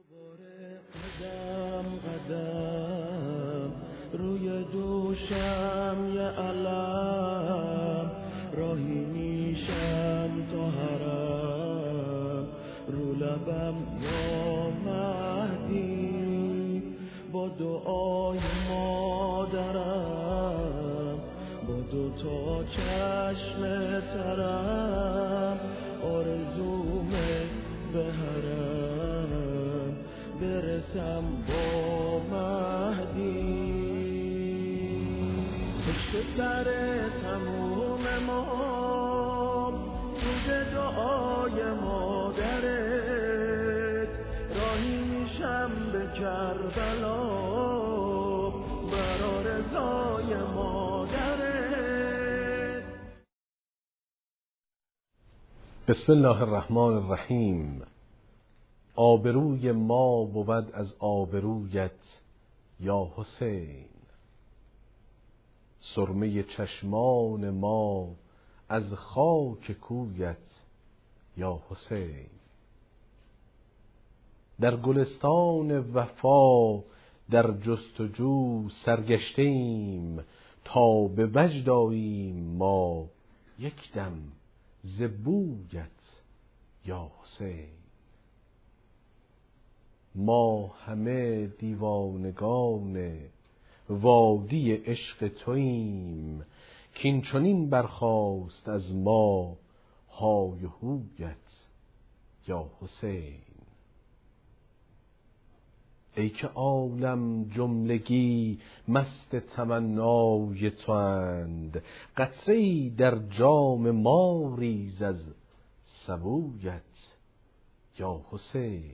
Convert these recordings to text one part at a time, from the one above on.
قدم قدم روی دوشم یه علم، راهی میشم تا حرم، رو لبم یا مهدی، با دعای مادرم، با دوتا چشم ترم، آرزومه به حرم برسم با مهدی. پشت سر تموم ما روز دعای مادرت، راهی میشم به کربلا برا رضای مادرت. بسم الله الرحمن الرحیم. آبروی ما بود از آبرویت یا حسین، سرمه چشمان ما از خاک کویت یا حسین. در گلستان وفا در جستجو سرگشتیم، تا به وجد آییم ما یک دم ز بویت یا حسین. ما همه دیوانگان وادی عشق توییم، کین چنین برخاست از ما های و هویت یا حسین. ای که عالم جملگی مست تمنای تواند، قطره‌ای در جام ما ریز از سبویت یا حسین.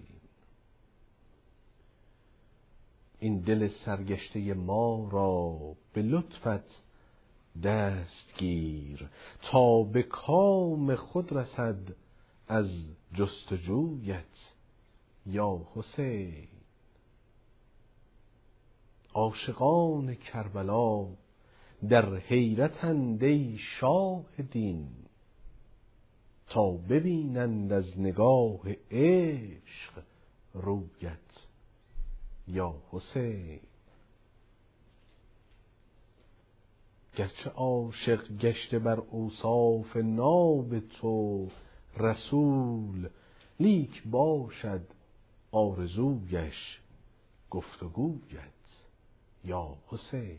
این دل سرگشته ما را به لطفت دست گیر، تا به کام خود رسد از جستجویت یا حسین. عاشقان کربلا در حیرتند ای شاه دین، تا ببینند از نگاه عشق رویت یا حسین. گرچه عاشق گشته بر اوصاف ناب تو رسول، لیک باشد آرزویش گفتگویت یا حسین.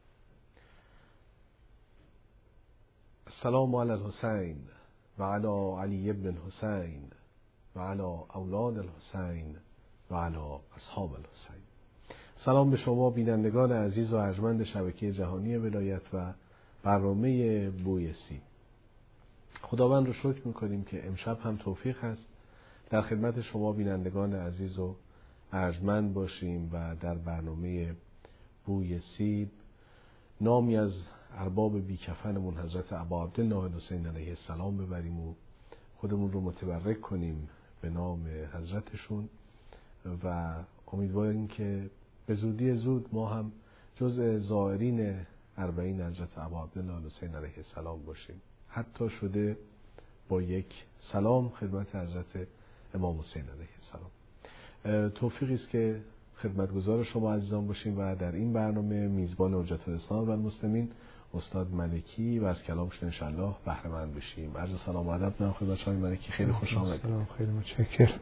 السلام علی الحسین و علی علی ابن الحسین و علی اولاد الحسین و علی اصحاب الحسین. سلام به شما بینندگان عزیز و ارجمند شبکه جهانی ولایت و برنامه بوی سیب. خداوند رو شکر میکنیم که امشب هم توفیق هست در خدمت شما بینندگان عزیز و ارجمند باشیم و در برنامه بوی سیب نامی از ارباب بیکفنمون حضرت ابا عبدالله حسین علیه السلام ببریم و خودمون رو متبرک کنیم به نام حضرتشون و امیدواریم که به زودی زود ما هم جزء زائرین اربعین حضرت ابا عبدالله حسین علیه السلام باشیم، حتی شده با یک سلام خدمت حضرت امام حسین علیه السلام. توفیقی است که خدمتگزار شما عزیزان باشیم و در این برنامه میزبان حجت الاسلام و المسلمین استاد ملکی و از کلامشون انشالله بهره مند بشیم. عرض سلام و ادب می‌کنم خدمت شما ملکی. خیلی خوش آمدید. سلام، خیلی متشکرم.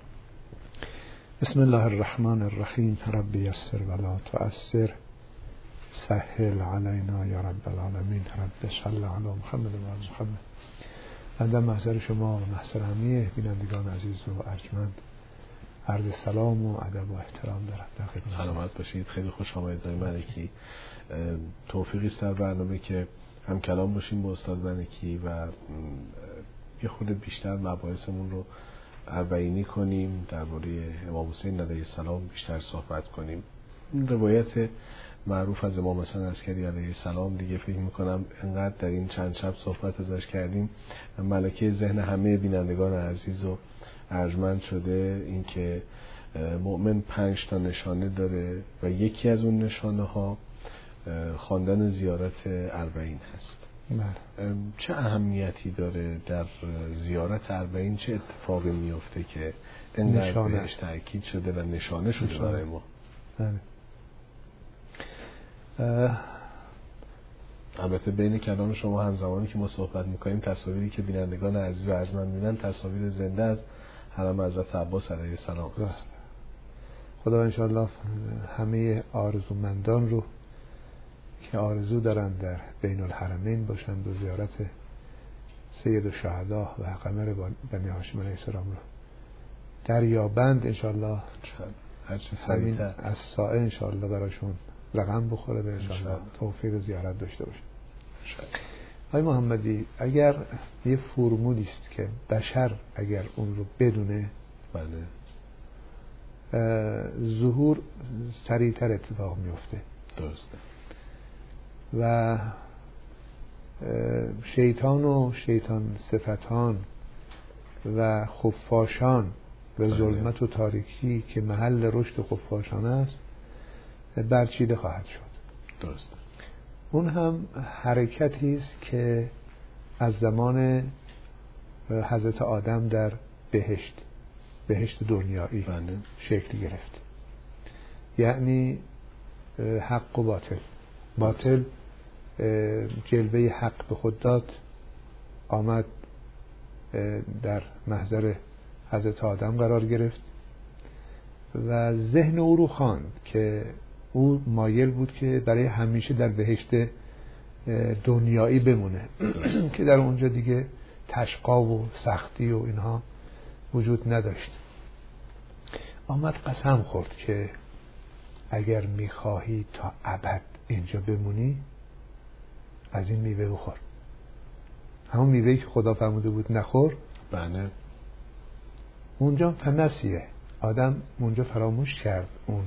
بسم الله الرحمن الرحیم. رب یسر ولا تعسر، سهل علینا یا رب العالمین. رب صل علی محمد و آل محمد. بنده محضر شما و محضر همه بینندگان عزیز و ارجمند عرض سلام و ادب و احترام دارم. سلامت باشید. خیلی خوش آمدید آقای ملکی. توفیقی است در برنامه که هم کلام باشیم با استاد ملکی و یه خورده بیشتر مباحثمون رو اربعینی کنیم، درباره امام حسین علیه السلام بیشتر صحبت کنیم. روایت معروف از امام حسن عسکری علیه السلام دیگه فکر میکنم انقدر در این چند شب صحبت ازش کردیم ملکه ذهن همه بینندگان عزیز و ارجمند شده. این که مؤمن 5 تا نشانه داره و یکی از اون نشانه ها خواندن زیارت اربعین هست. چه اهمیتی داره در زیارت اربعین؟ چه اتفاقی میفته که اینقدر بهش تأکید شده و نشانه شده برای ما. البته بین کلام شما همزمانی که ما صحبت میکنیم تصاویری که بینندگان عزیز و ارجمند میبینن تصاویر زنده از حرم حضرت عباس علیه السلام است. خدا انشاءالله همه آرزومندان رو که آرزو دارن در بین الحرمین باشند و زیارت سید الشهدا و قمر بنی هاشم علیه السلام رو دریابند انشاءالله. همین از سائه انشاءالله براشون رقم بخوره به انشاءالله توفیق زیارت داشته باشه. آقای محمدی، اگر یه فرمولی است که بشر اگر اون رو بدونه، بله، ظهور سریعتر اتفاق میفته. درسته. و شیطان و شیطان صفتان و خفاشان و ظلمت و تاریکی که محل رشد خفاشان است برچیده خواهد شد. درسته. اون هم حرکتی است که از زمان حضرت آدم در بهشت دنیایی شکل گرفت. یعنی حق و باطل جلوه حق به خود داد، آمد در محضر حضرت آدم قرار گرفت و ذهن او رو خواند که او مایل بود که برای همیشه در بهشت دنیایی بمونه که در اونجا دیگه تشقا و سختی و اینها وجود نداشت. آمد قسم خورد که اگر میخواهی تا ابد اینجا بمونی از این میوه بخور. همون میوهی که خدا فرموده بود نخور. بله. اونجا فنسیه، آدم اونجا فراموش کرد اون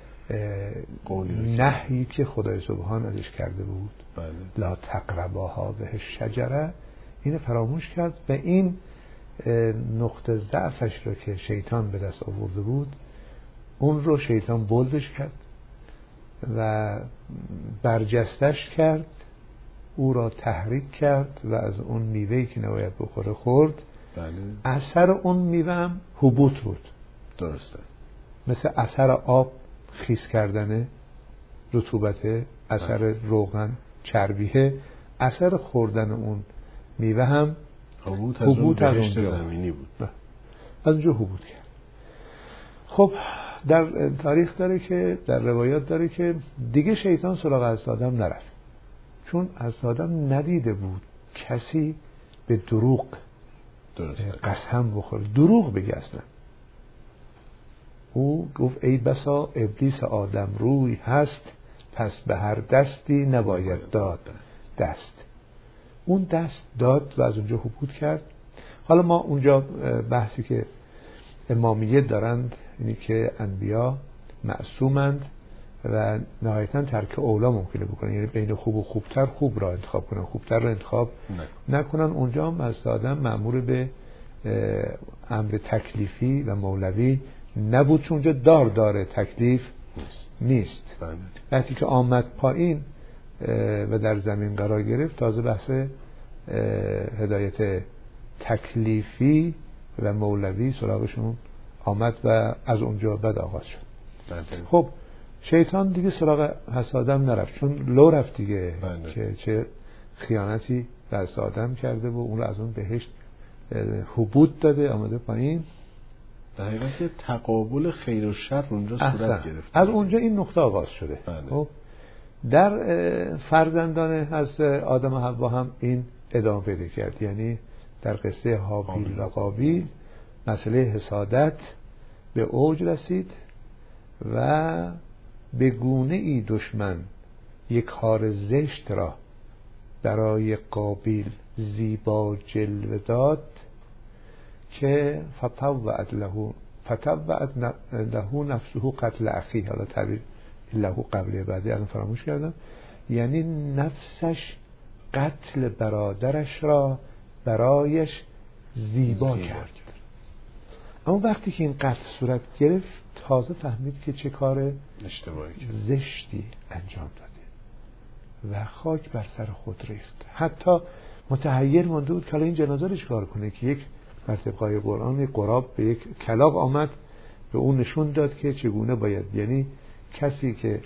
نهی که خدای سبحان ازش کرده بود. بله. لا تقربا هذه الشجره، این فراموش کرد و این نقطه ضعفش رو که شیطان به دست آورده بود اون رو شیطان بولدش کرد و برجستش کرد، او را تحریک کرد و از اون میوهی که نباید بخوره خورد. بله. اثر اون میوه هم حبوط بود. درسته. مثل اثر آب خیس کردنه، رطوبته، اثر روغن چربیه، اثر خوردن اون میوه هم حبوط از اون بهشت زمینی بود. از اونجا حبوط کرد. خب در تاریخ داره که در روایات داره که دیگه شیطان سراغ حضرت آدم نرفت، چون حضرت آدم ندیده بود کسی به دروغ قسم بخوره، دروغ بگه. اصلا او گفت ای بسا ابلیس آدم روی هست، پس به هر دستی نباید داد دست. اون دست داد و از اونجا حبوط کرد. حالا ما اونجا بحثی که امامیه دارند اینی که انبیا معصومند و نهایتا ترک اولا ممکنه بکنن، یعنی بین خوب و خوبتر خوب را انتخاب کنن، خوبتر را انتخاب نکنن. اونجا هم از آدم مأمور به امر تکلیفی و مولوی نبود، چون اونجا داره تکلیف نیست. وقتی که آمد پایین و در زمین قرار گرفت تازه بحث هدایت تکلیفی و مولوی سراغشون آمد و از اونجا بعد آغاز شد. خب شیطان دیگه سراغ حضرت آدم نرفت، چون لو رفت دیگه که چه خیانتی به حضرت آدم کرده و اون رو از اون بهشت حبوط داده، آمده پایین. در حقیقت تقابل خیر و شر اونجا صورت گرفت. از اونجا این نقطه آغاز شده. خب در فرزندان از آدم و حوا هم این ادامه پیدا کرد. یعنی در قصه هابیل و قابیل مسئله حسادت به اوج رسید و به گونه ای دشمن یک کار زشت را برای قابیل زیبا جلوه داد که فتوعت له نفسه قتل اخیه. حالا تعبیر له قبلی بعدی الان فراموش کردم. یعنی نفسش قتل برادرش را برایش زیبا کرد. اما وقتی که این قتل صورت گرفت تازه فهمید که چه کار زشتی انجام داده و خاک بر سر خود ریخت. حتی متحیر مانده بود که این جنازه رو چیکار کنه که یک بر طبقای قرآن قراب به یک کلاغ آمد، به اون نشون داد که چگونه باید، یعنی کسی که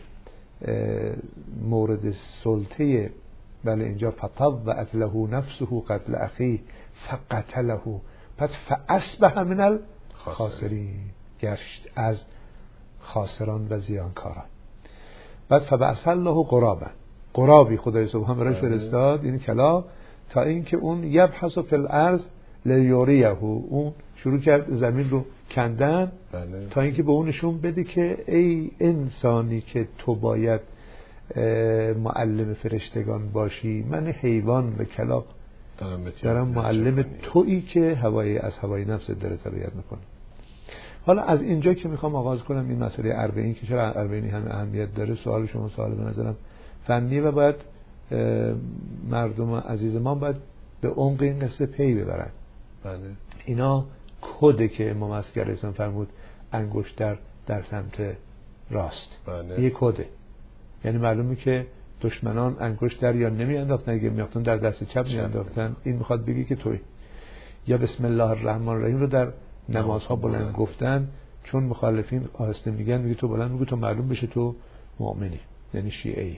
مورد سلطه، بله اینجا فطوعت له نفسه قتل اخیه فقتله پس فاصبح من الخاسرین، گشت از خاسران و زیانکاران. بعد فبعث الله غرابا، غرابی خدای سبحان براش فرستاد این کلاغ تا اینکه اون یبحث فی الارض لیوریه، اون شروع کرد زمین رو کندن تا اینکه به اون نشون بده که ای انسانی که تو باید معلم فرشتگان باشی، من حیوان و کلاغ دارم معلم تویی که از هوای نفس داره تربیت میکنه. حالا از اینجا که میخوام آغاز کنم این مسئله اربعین که چرا اربعین همه اهمیت داره، سوال شما سوال به نظرم فنیه و باید مردم عزیز ما باید به عمق این قصه پی ببرن. بله. اینا کده که امام عسکر اسلام فرمود انگشتر در سمت راست. بله. یه کده، یعنی معلومه که دشمنان انگشتر یا نمی انداختن، اگه میافتن در دست چپ می انداختن. این میخواد بگی که توی یا بسم الله الرحمن الرحیم رو در نمازها بلند گفتن، چون مخالفین آهسته میگن تو بلند میگو تا معلوم بشه تو مؤمنی، یعنی شیعه‌ای.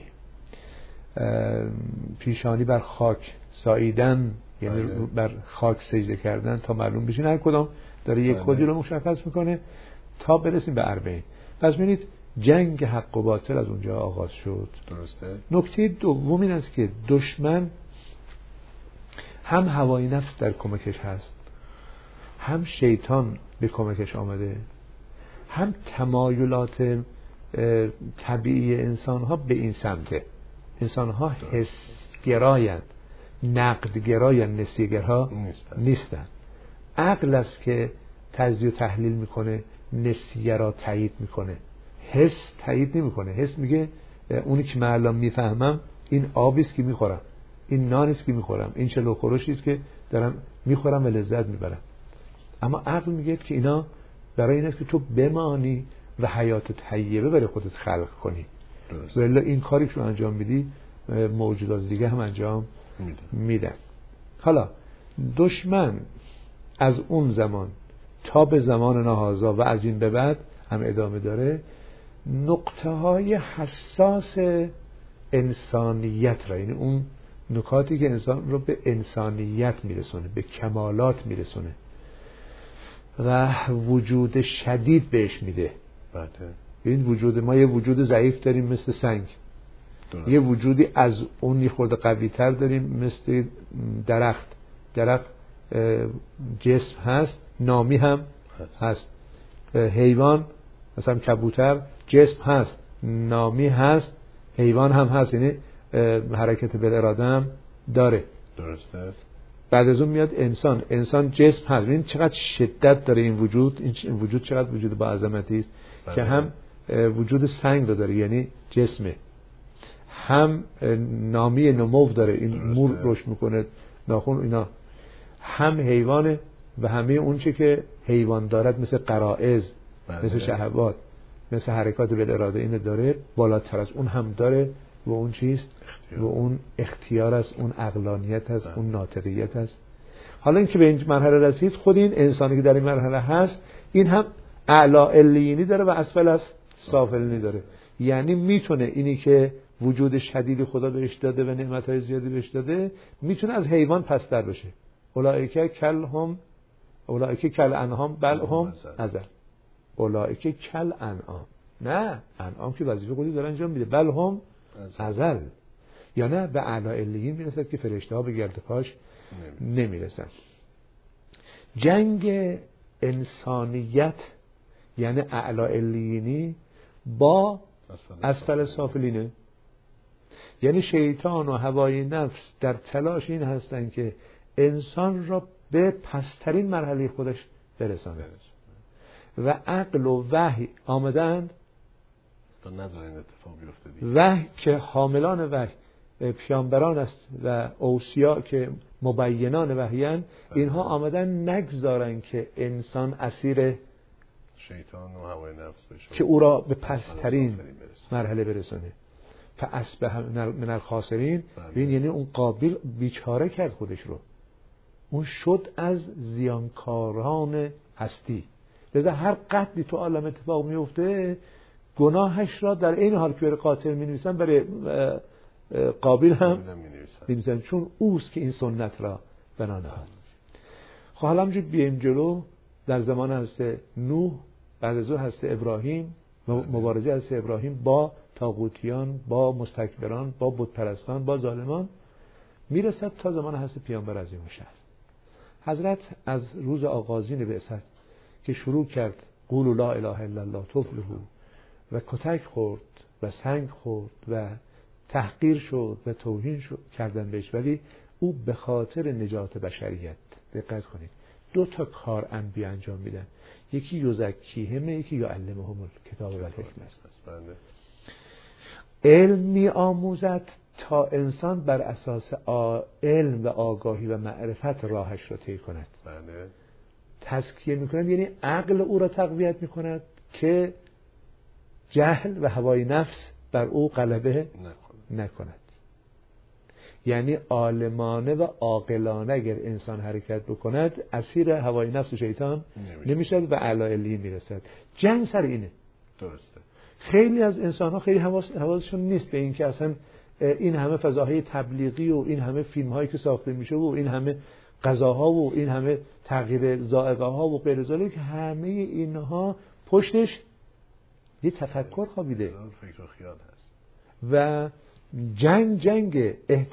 پیشانی بر خاک ساییدن، یعنی بر خاک سجده کردن تا معلوم بشه. هر کدام داره یک کدی رو مشخص میکنه تا برسیم به اربعین. پس ببینید جنگ حق و باطل از اونجا آغاز شد. درسته. نکته دوم این است که دشمن هم هوای نفس در کمکش هست، هم شیطان به کمکش آمده، هم تمایلات طبیعی انسان ها به این سمته. انسان ها حسگرایند، نقدگرایند، نسیه‌گرها نیستن. عقل است که تجزیه و تحلیل میکنه، نسیه را تایید میکنه، حس تایید نمیکنه. حس میگه اونی که من الان میفهمم این آبی است که میخورم، این نانی است که میخورم، این چلو خورشی است که دارم میخورم و لذت میبرم. اما عقل میگه که اینا برای این است که تو بمانی و حیات طیبه برای خودت خلق کنی. ولی این کاری که انجام میدی موجودات دیگه هم انجام میدن. حالا دشمن از اون زمان تا به زمان نهازا و از این به بعد هم ادامه داره نقطه های حساس انسانیت را، یعنی اون نکاتی که انسان رو به انسانیت میرسونه، به کمالات میرسونه و وجود شدید بهش میده. بله. این وجود ما یه وجود ضعیف داریم مثل سنگ، یه وجودی از اون یه خورده قوی تر داریم مثل درخت. جسم هست، نامی هم هست. حیوان مثلا کبوتر جسم هست، نامی هست، حیوان هم هست، یعنی حرکت بالاراده هم داره. درسته. بعد از اون میاد انسان جسم هست. این چقدر شدت داره این وجود چقدر وجود با عظمتی است که هم وجود سنگ رو داره، یعنی جسمه، هم نامی نمو داره، این مور رشد میکنه، ناخن، اینا، هم حیوانه و همه اون چه که حیوان دارد مثل غرائز، مثل شهوات، مثل حرکات بالاراده اینو داره، بالاتر از اون هم داره و اون چیست؟ و اون اختیار است، اون عقلانیت است، اون ناطقیت است. حالا این که به این مرحله رسید، خود این انسانی که در این مرحله هست این هم اعلی علیینی داره و اسفل از سافلینی داره. یعنی میتونه اینی که وجود شدید خدا بهش داده و نعمتهای زیادی بهش داده میتونه از حیوان پستر بشه. اولئک کل انعام بل هم اضل. اولئک کل انعام، نه انعام که وظیفه خودی داره انجام میده، بل هم اضل، یا نه به اعلی علیین میرسد که فرشته ها به گرد پاش نمیرسن. جنگ انسانیت یعنی اعلی علیینی با اسفل سافلینه. یعنی شیطان و هوای نفس در تلاش این هستن که انسان را به پسترین مرحله خودش برسانه و عقل و وحی آمدند تا نظر این اتفاق بیفته. وحی که حاملان وحی پیامبران است و اوصیا که مبینان وحیان، اینها آمدن نگذارن که انسان اسیر شیطان و هوای نفس بشه که او را به پسترین مرحله برسونه. فاصبح من الخاسرین. این یعنی اون قابل بیچاره کرد خودش رو. اون شد از زیانکاران هستی. لذا هر قتلی تو عالم اتفاق میفته گناهش را در این حال که برای قاتل می‌نویسن برای قابیل هم می‌نویسن، چون اوست که این سنت را بنا نهاد. خب حالا همینجور بیایم جلو. در زمان حضرت نوح، بعد از او حضرت ابراهیم، مبارزه حضرت ابراهیم با طاغوتیان، با مستکبران، با بت پرستان، با ظالمان میرسد تا زمان حضرت پیامبر عظیم الشأن. حضرت از روز آغازین بعثت که شروع کرد قولوا لا اله الا الله تفلحوا و کتک خورد و سنگ خورد و تحقیر شد و توهین شد کردن بهش، ولی او به خاطر نجات بشریت، دقت کنید، 2 تا کار انبیا انجام میدن، یکی یزکیهم، یکی یعلمهم الکتاب و الحکمه. علم می آموزد تا انسان بر اساس علم و آگاهی و معرفت راهش را طی کند. بله. تزکیه می کند یعنی عقل او را تقویت می کند که جهل و هوای نفس بر او غلبه نکند. یعنی عالمانه و عاقلانه اگر انسان حرکت بکند اسیر هوای نفس و شیطان نمیشد و اعلی علیین میرسد. جنگ سر اینه. درسته. خیلی از انسان ها خیلی حواسشون نیست به این که اصلا این همه فضاهای تبلیغی و این همه فیلم هایی که ساخته میشه و این همه غذاها و این همه تغییر ذائقه ها و غیر ذالک، همه اینها پشتش یه تفکر خوابیده، فکر و خیال هست. و جنگ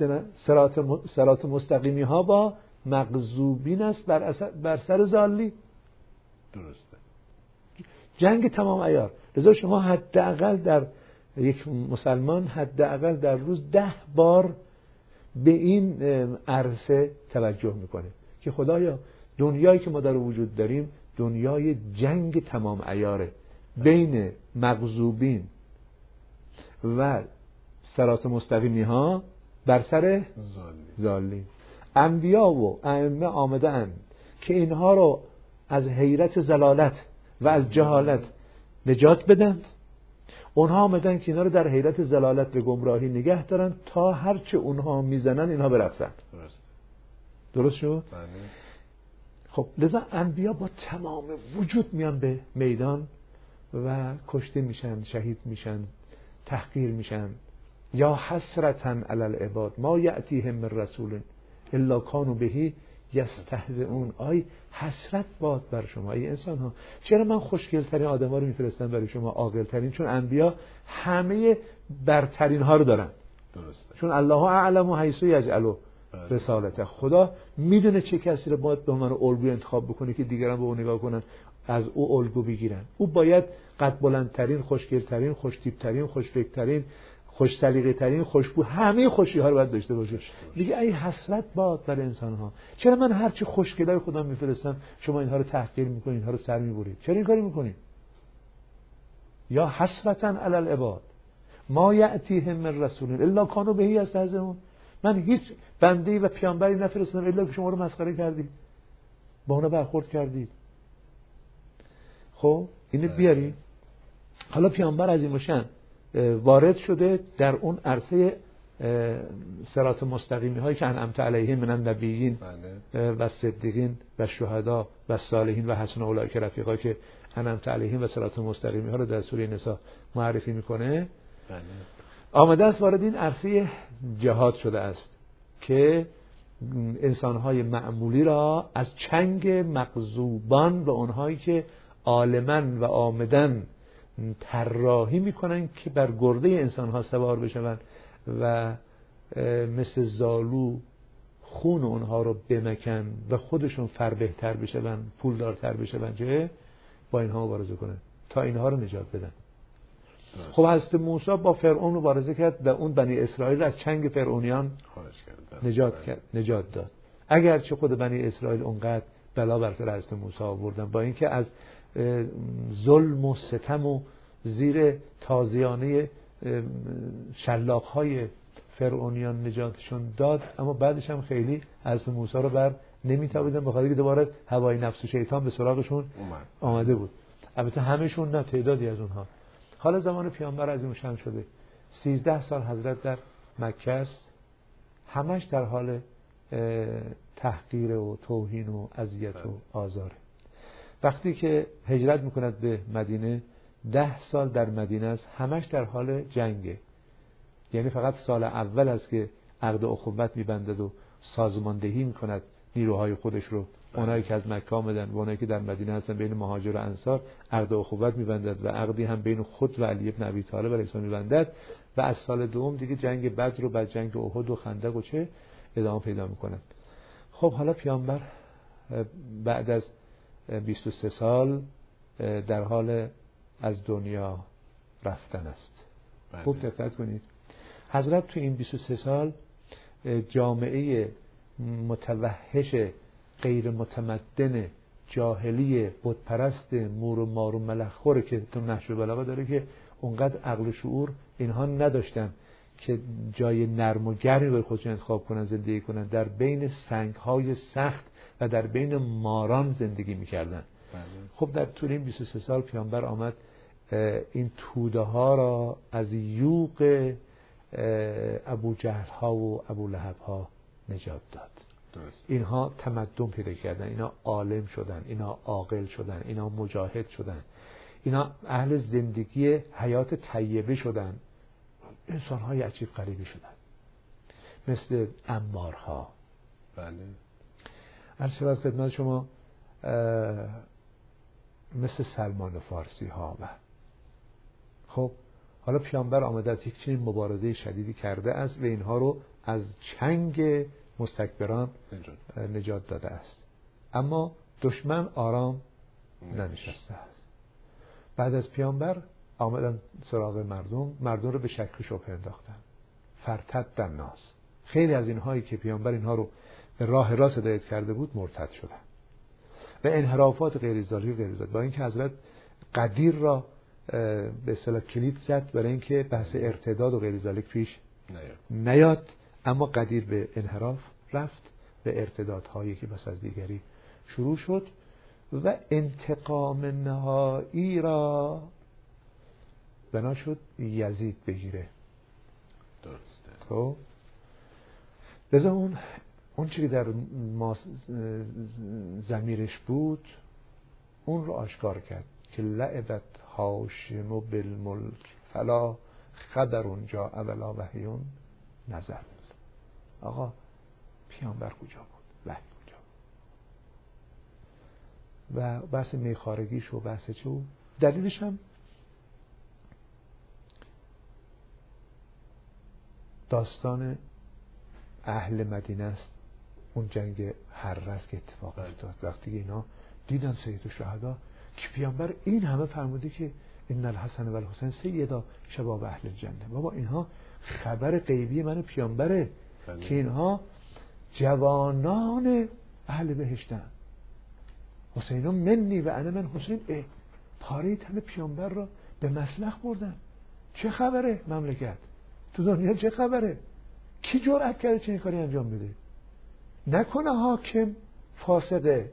صراط مستقیمی ها با مغضوبین است بر سر ضالی. درسته. جنگ تمام عیار. لذا شما حداقل در یک مسلمان حداقل در روز 10 بار به این عرصه توجه میکنه که خدایا دنیایی که ما در وجود داریم دنیای جنگ تمام عیاره بین مغضوبین و صراط مستقیمی ها بر سر ضالین. انبیا و ائمه آمدند که اینها رو از حیرت ضلالت و از جهالت نجات بدند. اونها آمدن که اینا رو در حیرت ضلالت و گمراهی نگه دارن تا هرچه اونها میزنن اینها برقصند. درست شد؟ بله. خب لذا انبیا با تمام وجود میان به میدان و کشته میشن، شهید میشن، تحقیر میشن. یا حسرتاً علی العباد ما یأتیهم من رسول الا کانوا به یستهزئون. آی حسرت باد بر شما ای انسان ها، چرا من خوشگل ترین آدما رو میفرستم برای شما، عاقل ترین، چون انبیا همه برترین ها رو دارن. درسته. چون الله اعلم حیث یجعل رسالته، خدا میدونه چه کسی رو باید به عنوان الگو انتخاب بکنه که دیگران به اون نگاه کنن، از او الگو بگیرن. او باید قد بلندترین، خوشگل ترین، خوش تیپ ترین، خوش فکر ترین، خوش سلیقه ترین، خوشبو، همه خوشی ها رو باید داشته باشه. دیگه ای حسرت باد بر انسان ها، چرا من هرچی خوشگلای خدا میفرستم شما اینها رو تحقیر میکنید، اینها رو سر میبرید، چرا این کاری میکنید؟ یا حسرتاً علی العباد ما یأتیهم من رسول الا کانوا به یستهزئون. من هیچ بنده‌ای و پیامبری نفرستادم الا که شما رو مسخره کردید، با اونا برخورد کردید. خب اینو بیاری. حالا پیامبر عظیم الشأن وارد شده در اون عرصه صراط مستقیمی هایی که انعمت علیهم من النبیین و صدیقین و شهدا و صالحین و حسن اولئک رفیقا که انعمت علیهم و صراط مستقیمی ها رو در سوره نساء معرفی میکنه. آمده است وارد این عرصه جهاد شده است که انسانهای معمولی را از چنگ مغضوبان و اونهایی که عالمن و آمدن طراحی میکنن که بر گرده انسانها سوار بشون و مثل زالو خون اونها رو بمکن و خودشون فربهتر بشون، پولدارتر بشون، چه با اینها مبارزه کنن تا اینها رو نجات بدن. خب حضرت موسی با فرعون مبارزه کرد و اون بنی اسرائیل از چنگ فرعونیان نجات داد. اگرچه خود بنی اسرائیل اونقدر بلا بر سر حضرت موسی آوردن، با اینکه از ظلم و ستم و زیر تازیانه شلاق‌های فرعونیان نجاتشون داد، اما بعدش هم خیلی حضرت موسی رو بر نمیتابیدن، بخاطر که دوباره هوای نفس و شیطان به سراغشون آمده بود. البته همه‌شون نه، تعدادی از اونها. حالا زمان پیامبر عظیم الشأن شده، 13 سال حضرت در مکه است، همش در حال تحقیر و توهین و اذیت و آزاره. وقتی که هجرت میکند به مدینه 10 سال در مدینه است، همش در حال جنگه. یعنی فقط سال اول است که عقد اخوت میبندد و سازماندهی میکند نیروهای خودش رو، اونایی که از مکه آمدن و اونایی که در مدینه هستن بین مهاجر و انصار عقد اخوت میبندد و عقدی هم بین خود و علی بن ابی طالب علیه السلام میبندد و از سال دوم دیگه جنگ بدر و بعد جنگ احد و خندق و چه ادامه پیدا میکنن. خب حالا پیامبر بعد از 23 سال در حال از دنیا رفتن است. خوب دقت کنید، حضرت تو این 23 سال جامعه متوحش غیر متمدن جاهلی بتپرست مور و مار و ملخوره که تو نهج البلاغه داره که اونقدر عقل و شعور اینها نداشتن که جای نرم و گرمی برای خودشون انتخاب کنن زندگی کنن، در بین سنگ‌های سخت و در بین ماران زندگی می‌کردن. خب در طول این 23 سال پیامبر آمد این توده ها را از یوغ ابو جهل ها و ابو لهب ها نجات داد. درست. اینها تمدن پیدا کردن، اینا عالم شدن، اینا عاقل شدن، اینا مجاهد شدن، اینا اهل زندگی حیات طیبه شدن، انسان های عجیب غریبی شدن مثل عمارها. بله. عرض شود خدمت شما مثل سلمان فارسی ها. و خب حالا پیامبر آمده از یک چنین مبارزه شدیدی کرده است و اینها رو از چنگ مستکبران نجات داده است، اما دشمن آرام ننشسته است. بعد از پیامبر آمدن سراغ مردم رو به شک و شبهه انداختن. فرتد الناس، خیلی از اینهایی که پیامبر اینها رو به راه راست هدایت کرده بود مرتد شدن و انحرافات غیر ذاتی با اینکه حضرت قدیر را به اصطلاح کلید زد برای اینکه بحث ارتداد و غیر ذالک پیش نیاد، اما قدیر به انحراف رفت و ارتدادهایی که بس از دیگری شروع شد و انتقام نهایی را بنا شد یزید بگیره. درسته. خب لذا اون چیزی در ضمیرش بود اون رو آشکار کرد که لعبت هاشم بالملک فلا خبر اونجا اولا وحیون نزل. آقا پیامبر کجا بود؟ وحی کجا بود؟ و بحث میخارگیش و بحث چه بود؟ دلیلش هم داستان اهل مدینه است. اون جنگ حرس که اتفاق افتاد وقتی اینا دیدن سید الشهدا که پیامبر این همه فرموده که ان الحسن و الحسین سیدا شباب اهل الجنه. بابا اینها خبر غیبی من پیامبره که اینها جوانان اهل بهشتن. حسین منی و انا من حسین. پاره تن پیامبر را به مسلخ بردن. چه خبره مملکت تو دنیا؟ چه خبره؟ کی جرأت کرده چنین کاری انجام بده؟ نکنه حاکم فاسقه.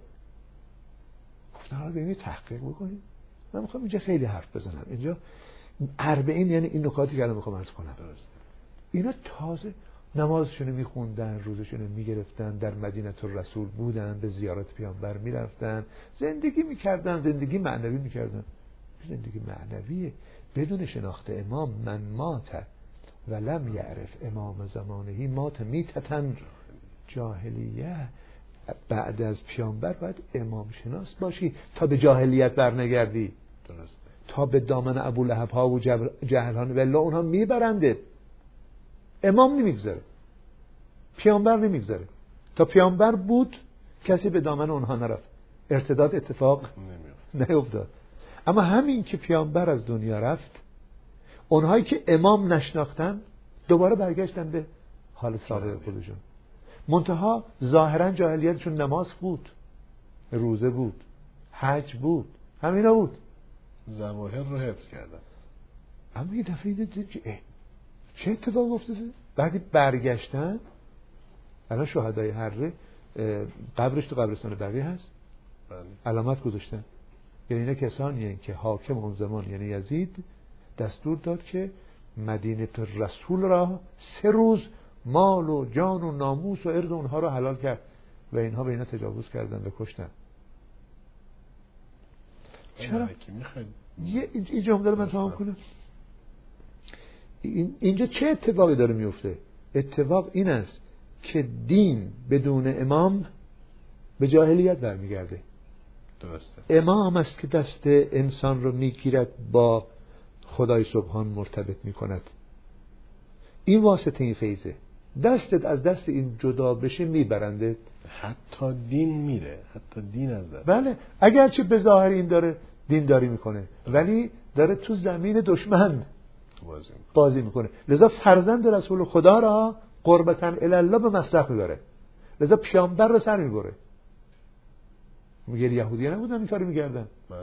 گفتن حالا ببینید تحقیق بکنید. من میخوام اینجا خیلی حرف بزنم. اینجا 40 یعنی این نکاتی که الان میخوام عرض کنم. درست. اینا تازه نمازشون میخوندن، روزشون میگرفتن، در مدینه الرسول بودن، به زیارت پیامبر میرفتن، زندگی میکردن، زندگی معنوی میکردن. زندگی معنویه بدون شناخت امام. من مات ولم یعرف امام زمانهی مات میتتن جاهلیه. بعد از پیامبر باید امام شناس باشی تا به جاهلیت برنگردی. درست. تا به دامن ابو لهب ها و جهلان والله اونها میبرنده. امام نمیگذاره، پیامبر نمیگذاره. تا پیامبر بود کسی به دامن اونها نرفت، ارتداد اتفاق نیفتاد. اما همین که پیامبر از دنیا رفت، اونهایی که امام نشناختن دوباره برگشتن به حال سابق خودشون. منتها ظاهرا جاهلیتشون نماز بود، روزه بود، حج بود، همینا بود، ظواهر رو حفظ کردن. اما یه دفعه دید که چه اتفاق افتاده؟ وقتی برگشتن، الان شهدای حره قبرش تو قبرستان بقیع هست. بله. علامت گذاشتن. یعنی اینا کسانیه که حاکم اون زمان یعنی یزید دستور داد که مدینه رسول را 3 روز مال و جان و ناموس و عرض اونها رو حلال کرد. و اینها به اینا تجاوز کردن و کشتن. چرا؟ این جمله رو من تمام کنم. اینجا چه اتفاقی داره میفته؟ اتفاق این است که دین بدون امام به جاهلیت برمیگرده. درسته. امام است که دست انسان رو میگیرد با خدای سبحان مرتبط میکند. این واسطه این فیضه. دستت از دست این جدا بشه میبرنده. حتی دین میره، حتی دین از دست. بله، اگرچه به ظاهر این داره دینداری میکنه ولی داره تو زمین دشمن بازی میکنه. لذا فرزند رسول خدا را قربتاً الله به مصرف میبره. لذا پیامبر رو سر میبره. میگه یهودی نبودن این کاری میکردن. بله.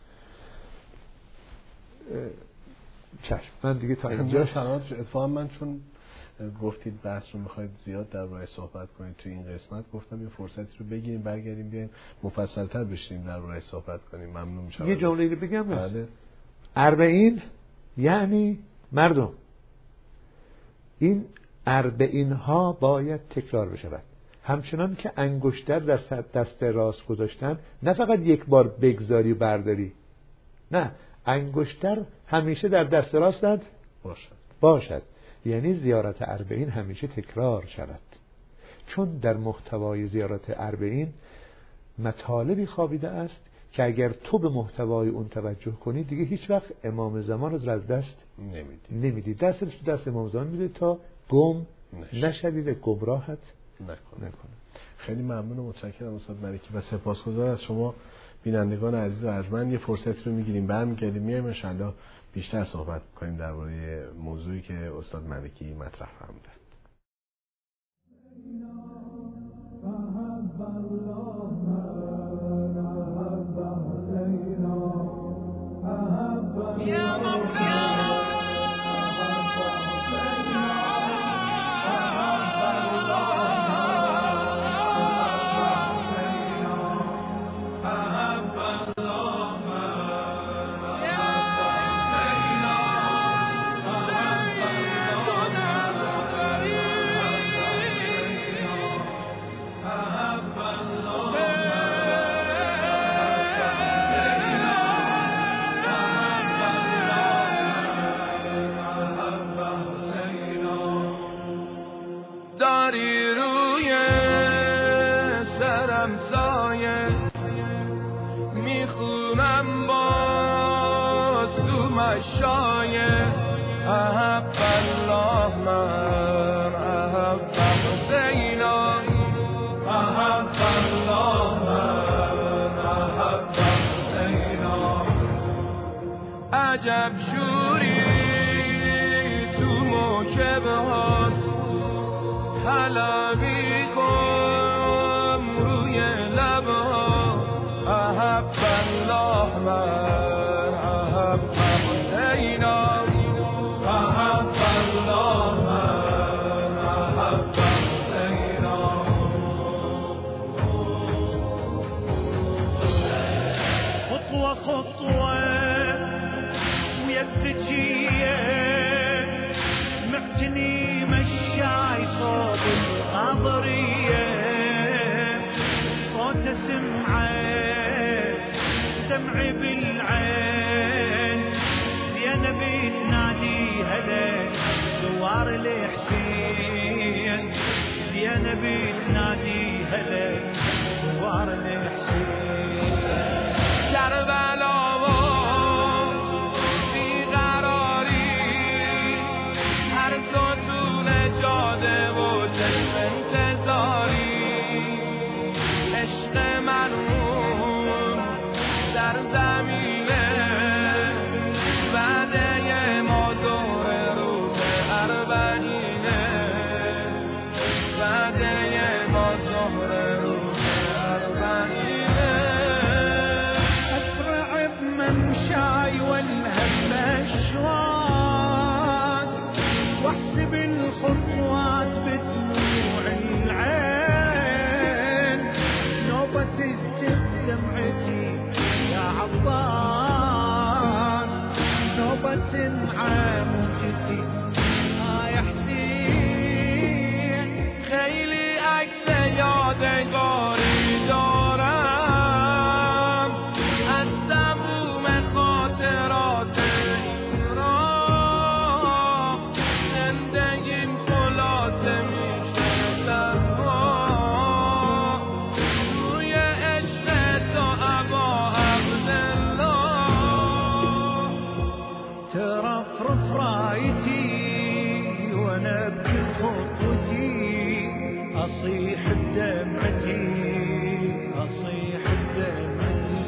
چشم من دیگه تا اینجا سلامت. اتفاقا من چون گفتید بحث رو میخواید زیاد در راه صحبت کنید تو این قسمت، گفتم یه فرصتی رو بگیریم برگردیم بیایم مفصل‌تر بشیم در راه صحبت کنیم. ممنون میشم. یه جمله رو بگم. بله. 40 یعنی مردم. این 40 ها باید تکرار بشود. همچنان که انگشتر دست راست گذاشتن، نه فقط یک بار بگذاری و برداری، نه، انگشتر همیشه در دست راست باشد. یعنی زیارت 40 همیشه تکرار شود. چون در محتوای زیارت 40 مطالبی خوابیده است که اگر تو به محتوای اون توجه کنی دیگه هیچ وقت امام زمان رو از دست نمیدی. دست تو دست امام زمان میده تا گم نشوی و گمراهت نکنه. خیلی ممنون و متشکرم استاد ملکی و سپاسگزار از شما بینندگان عزیز و ارجمند. یه فرصت رو میگیریم برمیگردیم میایم ان شاءالله بیشتر صحبت کنیم درباره موضوعی که استاد ملکی مطرح فرمودند. عجب شوری تو موکب هاست، حلاوی کن روی لب هاست. احب الله من احب حسینا، احب الله من احب حسینا. خطوة خطوة ويدجية معجني مشاي صوب الخضرية، صوت سمعه دمعي بالعين. يا نبي تنادي هلا دوار الحسين، يا نبي تنادي هلا دوار الحسين. كربلاء خیلی عکس یادگار احرف رايتي وانا بكل خطوتي اصيح بدمعتي اصيح بدمعتي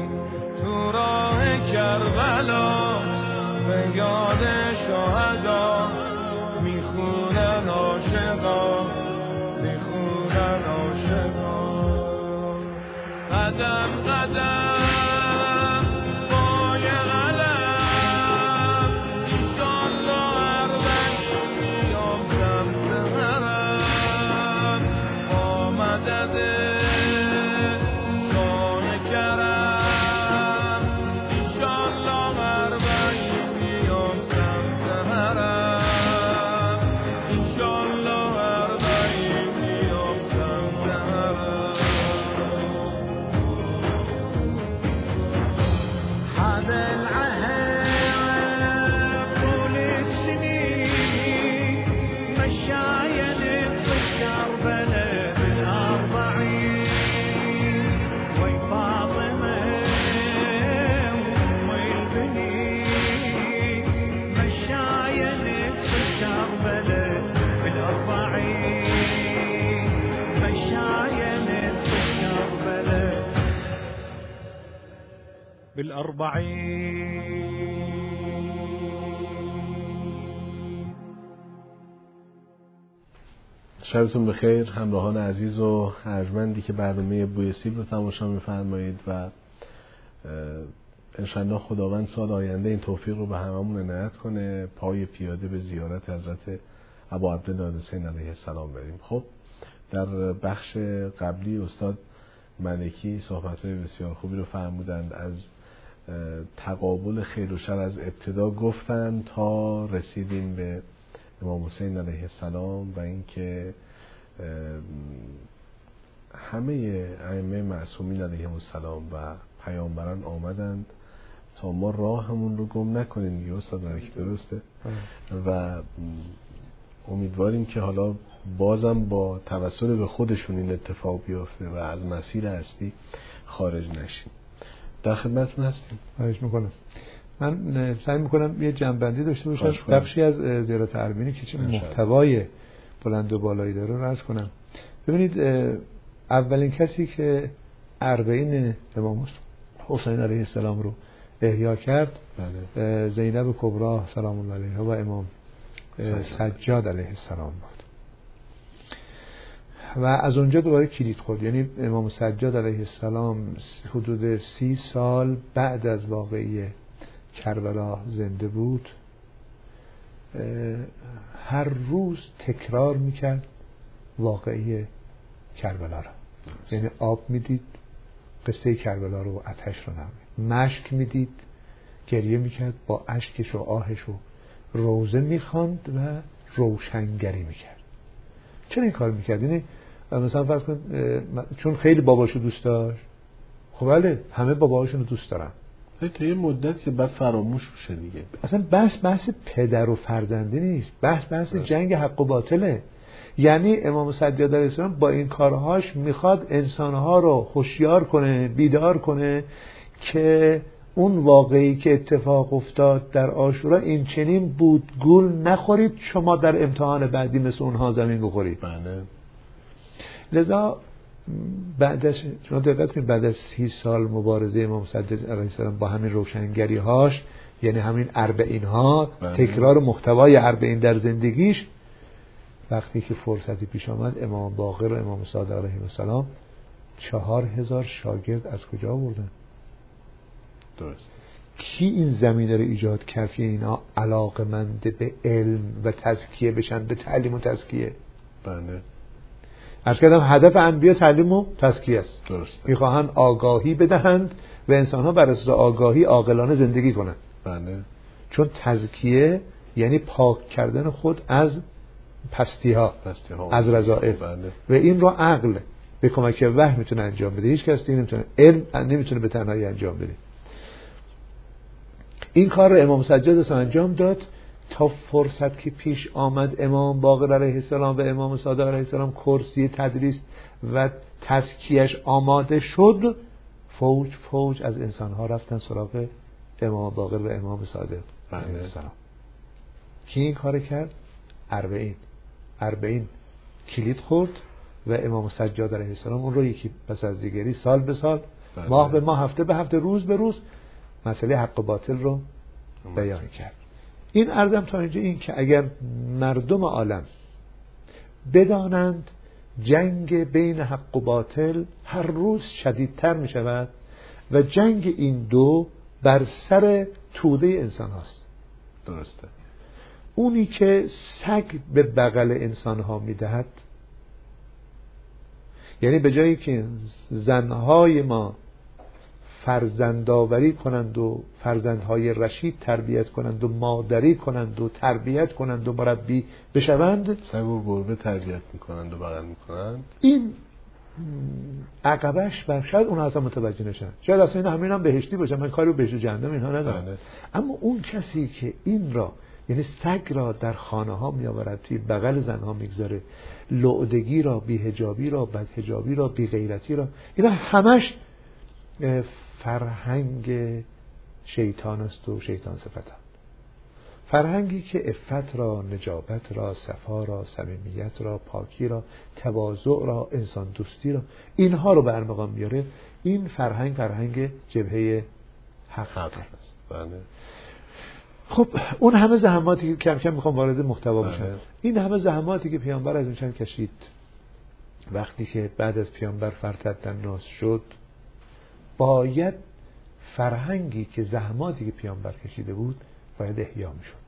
تراه کربلا به یاد شهدا میخونن عاشقا میخونن عاشقا قدم قدم پای قلم انشالله هر وقت میام سمت حرم با مدد شاه کرم انشالله هر وقت میام سمت حرم انشالله هر وقت میام سمت حرم هذا العهد طول السنين مشاين تفكر بلا بالأربعين وي فاطمة والبنين مشاين تفكر بلا بالأربعين مشاين تفكر بلا بالأربعين. شبتون بخیر همراهان عزیز و ارجمندی که برنامه بوی سیب رو تماشا می‌فرمایید و انشاءالله خداوند سال آینده این توفیق رو به هممون عنایت کنه پای پیاده به زیارت حضرت ابا عبدالله حسین علیه السلام بریم. خب در بخش قبلی استاد ملکی صحبت‌های بسیار خوبی رو فرمودند، از تقابل خیر و شر از ابتدا گفتن تا رسیدیم به امام حسین علیه السلام و اینکه همه ائمه معصومین علیهم السلام و پیامبران آمدند تا ما راهمون رو گم نکنیم دیگه استاد ملکی، درسته؟ و امیدواریم که حالا بازم با توسل به خودشون این اتفاق بیفته و از مسیر اصلی خارج نشیم. در خدمتتون هستیم. خواهش میکنم. من سعی میکنم یه جنبندی داشته باشم بخشی از زیارت اربعین که چه محتوای بلند و بالایی داره رو عرض کنم. ببینید اولین کسی که اربعین امام حسین علیه السلام رو احیا کرد زینب کبری سلام الله علیها و امام سجاد علیه السلام بود و از اونجا دوباره کلید خورد. یعنی امام سجاد علیه السلام حدود 30 سال بعد از واقعه کربلا زنده بود، هر روز تکرار میکرد واقعه کربلا را. یعنی آب میدید قصه کربلا رو و آتش رو نمید، مشک میدید گریه میکرد با اشکش و آهش و روزه میخواند و روشنگری میکرد. چرا این کار میکرد؟ یعنی مثلا فرض کن چون خیلی باباشو دوست داشت. خب بله همه باباشون رو دوست دارن تا یه مدت که بعد فراموش میشه دیگه. اصلا بحث پدر و فرزندی نیست، بحث جنگ حق و باطله. یعنی امام سجاد علیه السلام با این کارهاش میخواد انسانها رو هوشیار کنه، بیدار کنه که اون واقعی که اتفاق افتاد در عاشورا این چنین بود، گول نخورید شما در امتحان بعدی مثل اونها زمین بخورید. بله. لذا بعدش شما دقت کنید بعد از 30 سال مبارزه امام سجاد علیه السلام با همین روشنگری هاش، یعنی همین اربعین ها، تکرار محتوای اربعین در زندگیش، وقتی که فرصتی پیش آمد امام باقر و امام صادق علیه السلام 4000 شاگرد از کجا آوردن؟ درست. کی این زمینه رو ایجاد کرد که اینا علاقمند به علم و تزکیه بشن، به تعلیم و تزکیه؟ بله. عرض کردم هدف انبیا تعلیم و تزکیه است. درست. میخواهند آگاهی بدهند و انسان‌ها بر اساس آگاهی عاقلانه زندگی کنند. بله. چون تزکیه یعنی پاک کردن خود از پستی‌ها، از رذائل. بله. و این رو عقل به کمک وحی میتونه انجام بده. هیچ کس دیگه نمیتونه، علم نمیتونه به تنهایی انجام بده. این کار رو امام سجاد انجام داد تا فرصت که پیش آمد امام باقر علیه السلام و امام صادق علیه السلام کرسی تدریس و تزکیه‌اش آماده شد، فوج از انسان‌ها رفتن سراغ امام باقر و امام صادق علیه السلام. کی این کار کرد؟ اربعین کلید خورد و امام سجاد علیه السلام اون رو یکی پس از دیگری، سال به سال، ماه به ماه، هفته به هفته، روز به روز مسئله حق و باطل رو بیان کرد. این عرضم تا اینجا این که اگر مردم عالم بدانند جنگ بین حق و باطل هر روز شدیدتر می شود و جنگ این دو بر سر توده انسان هاست. درسته. اونی که سگ به بغل انسان ها می دهد، یعنی به جایی که زنهای ما فرزندآوری کنند و فرزندهای رشید تربیت کنند و مادری کنند و تربیت کنند و مربی بشوند، سگ و گربه تربیت میکنند و بغل میکنند، این عقبش بر شاید اون اصلا متوجه نشن، شاید اصلا این همین هم بهشتی باشن، من کاری رو بهشت جهنم اینها ندارم. اما اون کسی که این را، یعنی سگ را در خانه ها می آورد، توی بغل زنها میگذاره، لعدگی را، بی‌حجابی را، بدحجابی را، بی‌غیرتی را، اینا همش فرهنگ شیطان است و شیطان صفتان. فرهنگی که عفت را، نجابت را، صفا را، صمیمیت را، پاکی را، تواضع را، انسان دوستی را، اینها رو به ارمغان میاره. این فرهنگ جبهه حق است. بله. خب اون همه زحماتی که کم کم میخوام وارد محتوا بشم، این همه زحماتی که پیامبر از اونچن کشید، وقتی که بعد از پیامبر فرتدن ناس شد، باید فرهنگی که زحماتی که پیامبر کشیده بود باید احیا میشد.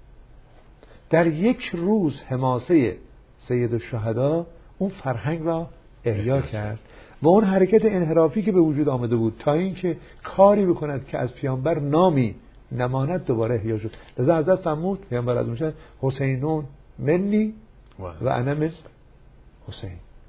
در یک روز حماسه سید الشهدا اون فرهنگ را احیا کرد و اون حرکت انحرافی که به وجود آمده بود تا اینکه کاری بکند که از پیامبر نامی نماند دوباره احیا شد. لذا حضرت فرمود پیامبر از اونجا حسینون منی و انا من حسین.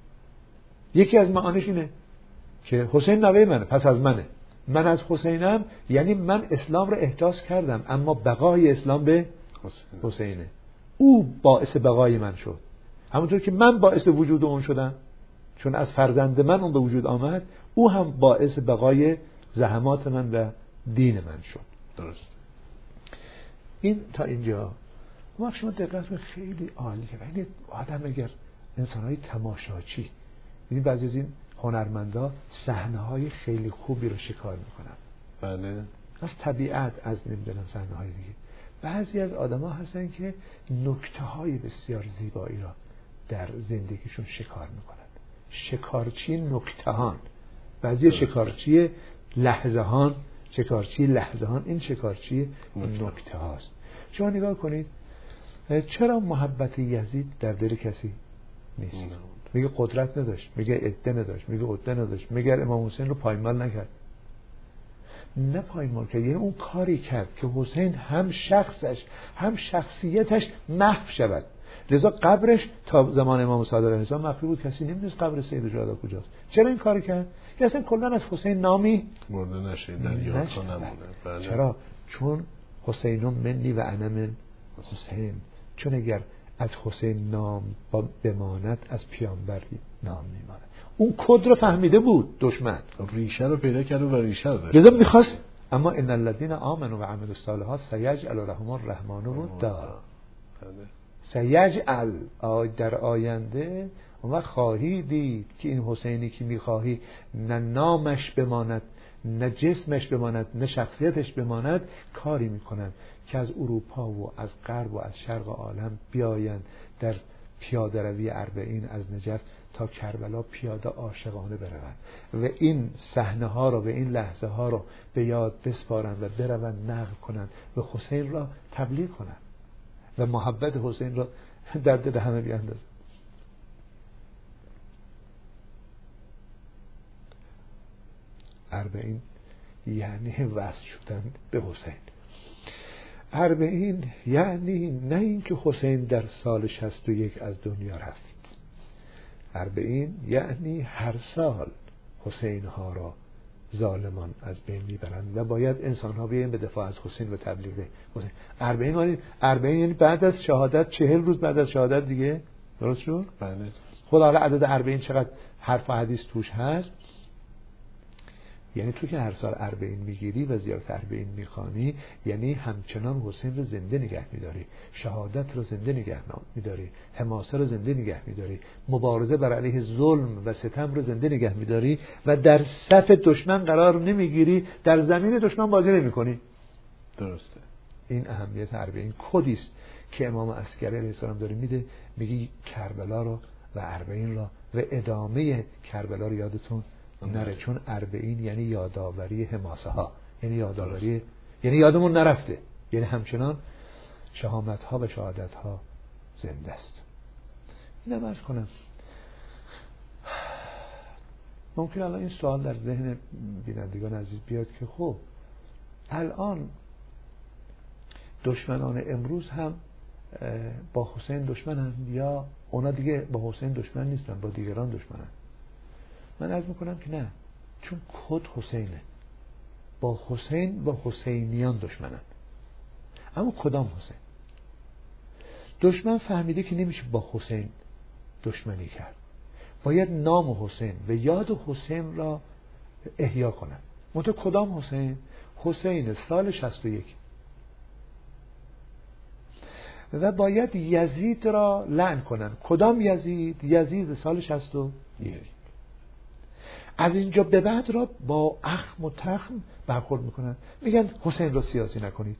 یکی از معانیش اینه که حسین نوه منه، پس از منه، من از حسینم، یعنی من اسلام رو احداث کردم اما بقای اسلام به حسینه. او باعث بقای من شد، همونطور که من باعث وجود اون شدم، چون از فرزند من اون به وجود آمد، او هم باعث بقای زحمات من و دین من شد. درست. این تا اینجا ما شما دقت خیلی عالیه. یعنی آدم اگر انسان‌های تماشاچی، یعنی بعضی از این هنرمندا صحنه‌های خیلی خوبی رو شکار میکنن، بله، از طبیعت، از نمیدونم صحنه‌های دیگه. بعضی از آدم‌ها هستن که نکته‌های بسیار زیبایی را در زندگیشون شکار میکنن. شکارچی نکتهان، بعضی شکارچی لحظه‌هان، این شکارچی نکته هاست. شما نگاه کنید چرا محبت یزید در دل کسی نیست؟ میگه قدرت نداشت، میگه عده نداشت، میگه عده نداشت، میگه امام حسین رو پایمال نکرد. نه پایمال کرد، یعنی اون کاری کرد که حسین هم شخصش هم شخصیتش محو شود. لذا قبرش تا زمان امام صادق علیه السلام مخفی بود، کسی نمیدونست قبر سید الشهدا کجاست. چرا این کاری کرد؟ که اصلا کلا از حسین نامی مرده نشه، در یاد نمونه. بله. چرا؟ چون حسینون منی و انا من حسین. چون اگر از حسین نام بماند از پیامبر نام میماند. اون کد رو فهمیده بود دشمن، ریشه رو پیدا کرد و ریشه رو داشت. لذا میخواست اما ان الذين آمنوا و عملوا الصالحات سيجعل لهم الرحمن ودا. سیجعل در آینده و خواهی دید که این حسینی که میخواهی نه نامش بماند، نه جسمش بماند، نه شخصیتش بماند، کاری میکنن که از اروپا و از غرب و از شرق عالم بیاین در پیاده روی اربعین از نجف تا کربلا پیاده عاشقانه بروند و این صحنه ها رو و این لحظه ها رو به یاد بسپارند و بروند نقل کنند و حسین را تبلیغ کنند و محبت حسین را در دل همه بیاندازند. اربعین یعنی وصل شدن به حسین. اربعین یعنی نه اینکه حسین در سال 61 از دنیا رفت. اربعین یعنی هر سال حسین ها را ظالمان از بین میبرند و باید انسان ها بیاین به دفاع از حسین و تبلیغ حسین. اربعین یعنی بعد از شهادت، 40 روز بعد از شهادت دیگه. درست شد؟ بله. خدا حالا عدد اربعین چقدر حرف و حدیث توش هست، یعنی تو که هر سال اربعین میگیری و زیارت اربعین میخوانی، یعنی همچنان حسین رو زنده نگه میداری، شهادت رو زنده نگه میداری، حماسه رو زنده نگه میداری، مبارزه بر علیه ظلم و ستم رو زنده نگه میداری و در صف دشمن قرار نمیگیری، در زمین دشمن بازی نمیکنی. درسته. این اهمیت اربعین کدی است که امام عسکری علیه السلام داره میده، میگی کربلا رو و اربعین را و ادامه کربلا رو یادتون نره، چون اربعین یعنی یادآوری حماسه ها، یعنی یادآوری، یعنی یادمون نرفته، یعنی همچنان شهامت ها و شهادت ها زنده است. اینم عرض کنم. ممکن الان این سوال در ذهن بینندگان عزیز بیاد که خب الان دشمنان امروز هم با حسین دشمنن یا اونا دیگه با حسین دشمن نیستن، با دیگران دشمنن؟ من عرض میکنم که نه، چون کد حسینه، با حسین و حسینیان دشمنن. اما کدام حسین؟ دشمن فهمیده که نمیشه با حسین دشمنی کرد، باید نام حسین و یاد حسین را احیا کنن. منتها کدام حسین؟ حسین سال 61 و باید یزید را لعن کنن. کدام یزید؟ یزید سال 61. از اینجا به بعد را با اخم و تخم برخورد میکنن، میگن حسین را سیاسی نکنید.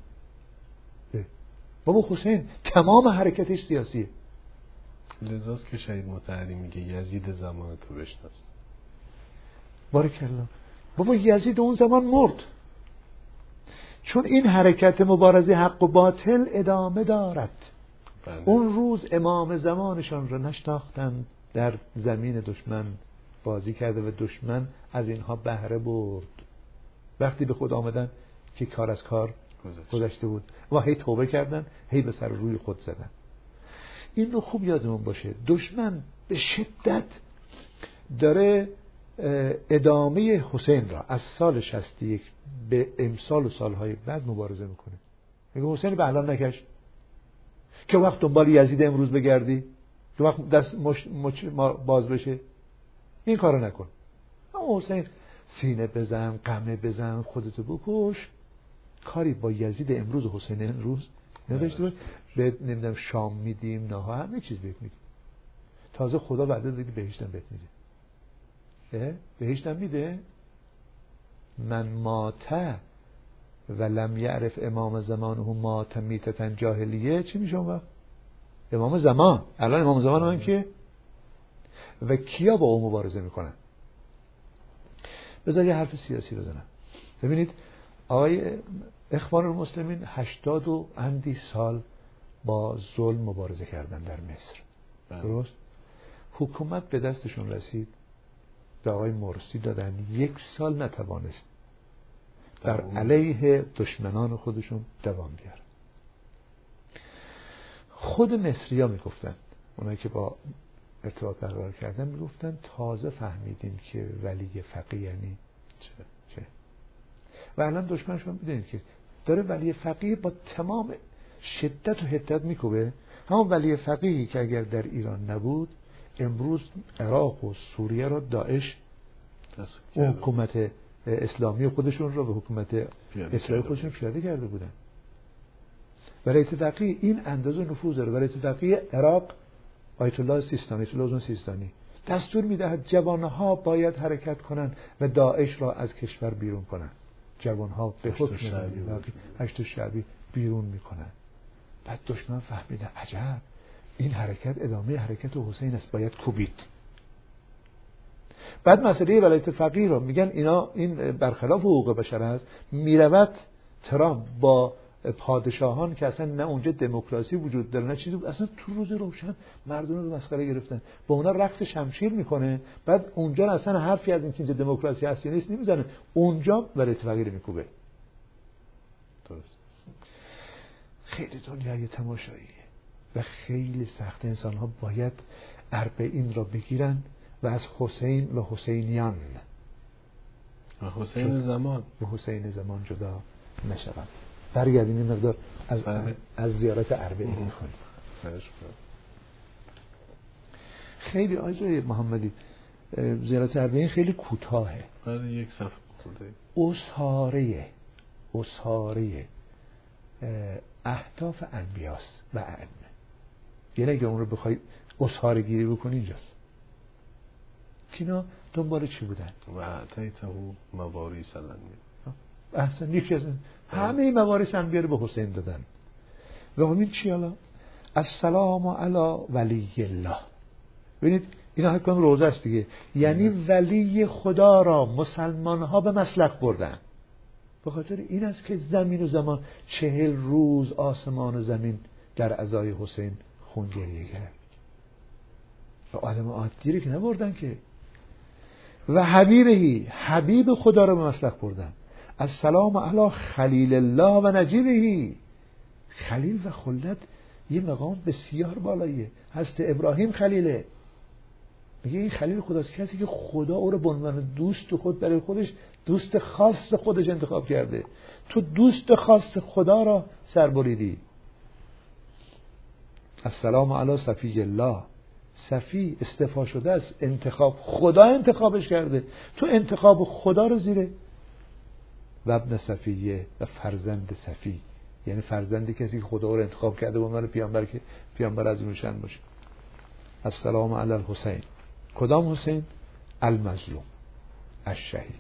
بابا حسین تمام حرکتش سیاسیه. لذاست که شهید مطهری میگه یزید زمان تو بشناس. بارکالله. بابا یزید اون زمان مرد، چون این حرکت مبارزه حق و باطل ادامه دارد. بله. اون روز امام زمانشان را نشناختند، در زمین دشمن بازی کرده و دشمن از اینها بهره برد. وقتی به خود آمدن که کار از کار گذشته بود و هی توبه کردن، هی به سر روی خود زدن. این رو خوب یادمون باشه، دشمن به شدت داره ادامه حسین را از سال 61 به امسال و سالهای بعد مبارزه میکنه. میگه حسین بهلان نکش که وقت دنبال یزید امروز بگردی، که وقت دست باز بشه، این کارو نکن. اما حسین سینه بزن، قمه بزن، خودتو بکش، کاری با یزید امروز و حسین امروز نداشته باش. بهت نمیدونم شام میدیم، نه همه چیز بهت میدیم. تازه خدا وعده داده که بهشتم بهت میده. بهشتم میده. من مات و لم یعرف امام زمانه مات میتة جاهلیه، چی میشه اون وقت؟ امام زمان. الان امام زمان من که و کیا با او مبارزه میکنن؟ بذار یه حرف سیاسی بزنم. ببینید آقای اخوان المسلمین 80 و اندی سال با ظلم مبارزه کردن در مصر. درست؟ حکومت به دستشون رسید، به آقای مرسی دادن، 1 سال نتوانست در علیه دشمنان خودشون دوام بیارن. خود مصری‌ها میگفتن، اونایی که با ارتباط برقرار کردن میگفتن تازه فهمیدیم که ولی فقیه یعنی چه. و الان دشمنشون میدونید که داره ولی فقیه با تمام شدت و حدت میکوبه. همون ولی فقیهی که اگر در ایران نبود، امروز عراق و سوریه رو داعش و حکومت اسلامی خودشون رو به حکومت اسرائیل خودشون پیاده کرده بودن. ولی فقیه این اندازه نفوذ داره. ولی فقیه عراق آیت الله سیستانی دستور میدهد جوانها باید حرکت کنند و داعش را از کشور بیرون کنند. جوانها به حکم هشت شعبی بیرون میکنن. بعد دشمن فهمیده عجب، این حرکت ادامه حرکت حسین است، باید کوبید. بعد مسئله ولایت فقیه رو میگن این برخلاف حقوق بشر است. میرود ترامپ با پادشاهان که اصلا نه اونجا دموکراسی وجود داره نه چیزی، اصلا تو روز روشن مردم رو مسخره گرفتن، با اونا رقص شمشیر میکنه. بعد اونجا اصلا حرفی از اینکه اینجا دموکراسی هست نیست نمیزنه، اونجا ولایت فقیه میکوبه. درست. خیلی دنیای تماشاییه و خیلی سخت. انسان ها باید اربعین را بگیرن و از حسین و حسینیان و حسین زمان و حسین زمان جدا نشوند. برگردیم این مقدار از زیارت اربعین کنیم. خیلی آقای محمدی زیارت اربعین خیلی کوتاهه. برای 1 صفحه اصحاره اهداف انبیاست و ائمه. یعنی اگه اون رو بخوای اصحاره گیری بکنی اینجاست که اینا دنبال چی بودن؟ و اعطیته مواریث الانبیا. احسن، یکی از همه مواریث انبیا رو به حسین دادن. و همین چی حالا؟ السلام علی ولی الله. ببینید اینا حکم روزه است دیگه، یعنی ولی خدا را مسلمان ها به مسلک بردن. به خاطر این است که زمین و زمان 40 روز آسمان و زمین در عزای حسین خون گریه کرد. و آدم عادی که نبردن که. و حبیب خدا را به مسلک بردن. السلام علی خلیل الله و نجیبه. خلیل و خلت یه مقام بسیار بالاییه. حضرت ابراهیم خلیله، میگه این خلیل خداست، کسی که خدا او رو به عنوان دوست خود برای خودش، دوست خاص خودش انتخاب کرده. تو دوست خاص خدا را سربریدی. السلام علی صفی الله. صفی استفا شده است، انتخاب خدا انتخابش کرده، تو انتخاب خدا رو زیره. و ابن صفیه، و فرزند صفی، یعنی فرزندی کسی که خدا رو انتخاب کرده به عنوان پیامبر که پیامبر از روشن باشه. السلام علی الحسین. کدام حسین؟ المظلوم الشهید.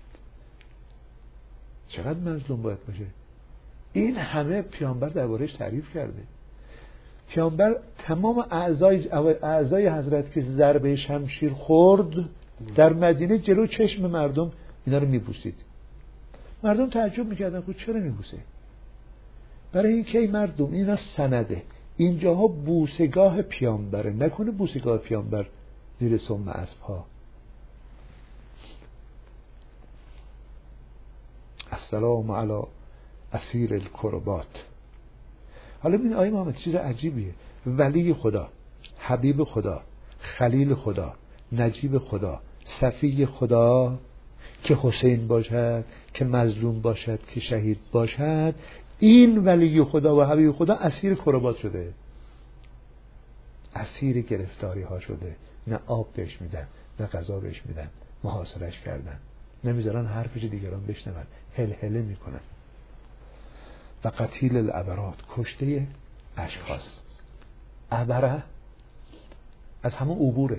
چقدر مظلوم باید باشه؟ این همه پیامبر درباره‌اش تعریف کرده. پیامبر تمام اعضای حضرت که ضربه شمشیر خورد در مدینه جلو چشم مردم اینا رو میبوسید. مردم تعجب میکردن خود چرا میبوسه؟ برای اینکه ای مردم اینا سنده، اینجاها بوسگاه پیامبره، نکنه بوسگاه پیامبر زیر سم اسب‌ها. السلام علی اسیر الکربات. حالا ببین آیه محمد چیز عجیبیه. ولی خدا، حبیب خدا، خلیل خدا، نجیب خدا، صفی خدا، که حسین باشد، که مظلوم باشد، که شهید باشد، این ولی خدا و حبیب خدا اسیر کربات شده، اسیر گرفتاری ها شده. نه آب بهش میدن، نه غذا بهش میدن، محاصرش کردن، نمیذارن حرفش دیگران بشنون، هلهله میکنن. و قتیل العبرات، کشته اشخاص. عبره از همون عبوره.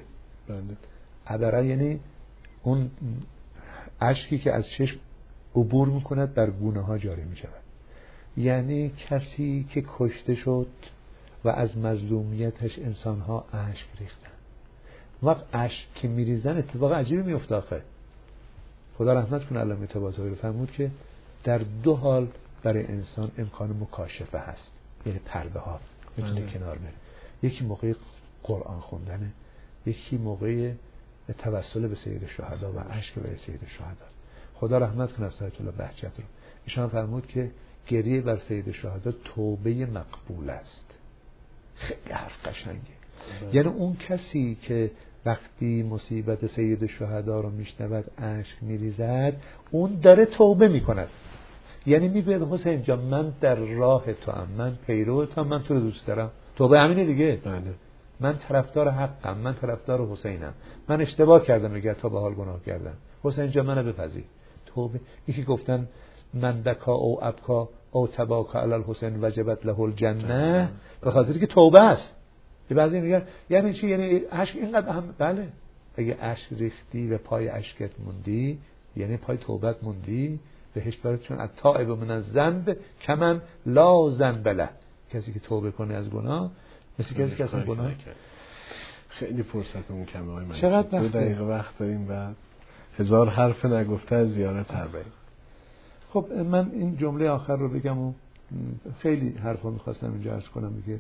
عبره یعنی اون اشکی که از چشم عبور میکند بر گونه ها جاری میشود. یعنی کسی که کشته شد و از مظلومیتش انسان ها اشک ریختن. وقت اشک که میریزن اتفاق عجیبی میفته. آخه خدا رحمت کنه علامه طباطبایی رو فرمود که در 2 حال برای انسان امکان مکاشفه هست، یعنی پرده ها میتونه کنار بره. یکی موقع قرآن خوندنه، یکی موقع توسل به سید الشهدا و اشک برای سید الشهدا. خدا رحمت کنه سید الله بهجت رو، ایشان فرمود که گریه بر سید الشهدا توبه مقبول است. خیلی حرف قشنگه. یعنی اون کسی که وقتی مصیبت سید الشهدا رو میشنود اشک میریزد، اون داره توبه میکند. یعنی میگوید حسین جان من در راه تو ام، من پیرو تو ام، من تو رو دوست دارم. توبه همینه دیگه. من طرفدار حقم، من طرفدار حسینم، من اشتباه کردم اگر تا به حال گناه کردم، حسین جان منو بپذیر. توبه. یکی گفتن من بکا او ابکا او تباکا علی الحسین وجبت له الجنه، به خاطر که توبه است. بعضی میگن یعنی چی؟ یعنی اشک اینقدر هم. بله، اگه اشک ریختی و پای اشکت موندی یعنی پای توبت موندی، بهش برات، چون التائب من الذنب کمن لا ذنب له. کسی که توبه کنه از گناه مثل کسی که اصلا گناه کرد. خیلی فرصتمون کمه های من. چقدر 2 دقیقه وقت داریم و 1000 حرف نگفته از زیارت اربعین. خب من این جمله آخر رو بگم و خیلی حرفا میخواستم اینجا عرض کنم. میگه